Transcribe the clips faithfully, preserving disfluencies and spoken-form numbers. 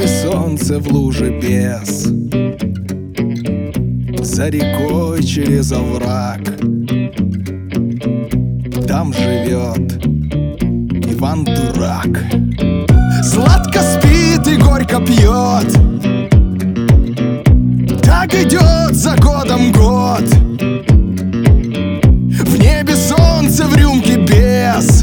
небе солнце, в луже без, за рекой через овраг. Там живет Иван Дурак. Сладко спит и горько пьет, так идет за годом год. В небе солнце, в рюмке без,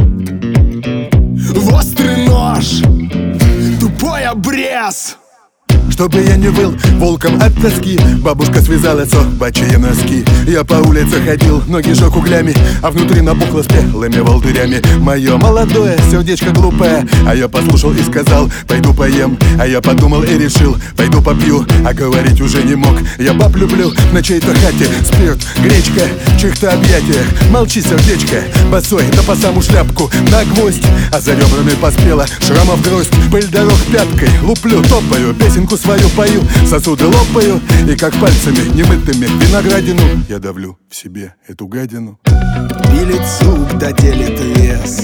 в острый нож тупой обрез. Чтобы я не выл волком от тоски, бабушка связала собачьи носки. Я по улице ходил, ноги жег углями, а внутри набухло спелыми волдырями. Мое молодое сердечко глупое, а я послушал и сказал: пойду поем. А я подумал и решил: пойду попью. А говорить уже не мог. Я баб люблю на чьей-то хате. Спирт, гречка, в чьих-то объятиях. Молчи, сердечко, босой, да по саму шляпку на гвоздь. А за ребрами поспела шрамов гроздь. Пыль дорог пяткой, луплю, топаю, песенку свою пою, сосуды лопаю, и как пальцами немытыми виноградину я давлю в себе эту гадину. Пилит сук, да делит вес,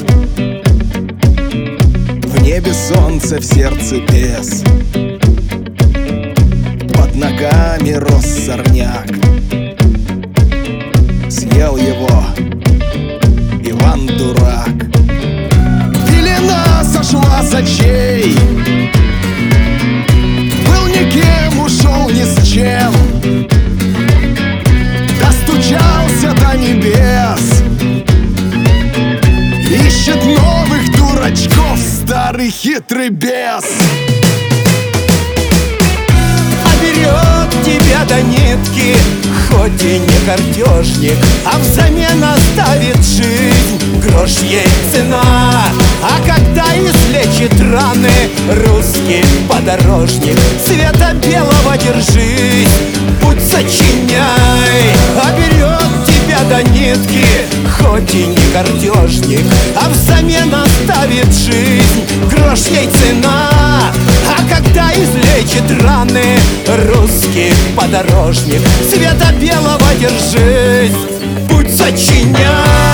в небе солнце, в сердце без. Под ногами рос сорняк, съел его Иван Дурак. Пелена сошла с очей, был никем, ушел ни с чем, достучался до небес. Ищет новых дурачков старый хитрый бес. А берет тебя до нитки, хоть и не картежник, а взамен оставит жизнь, грош ей цена. А когда излечит раны русский подорожник, цвета белого держись, путь сочиняй. А берет тебя до нитки, хоть и не картежник, а взамен оставит жизнь, грош ей цена. А когда излечит раны русский подорожник, цвета белого держись, путь сочиняй.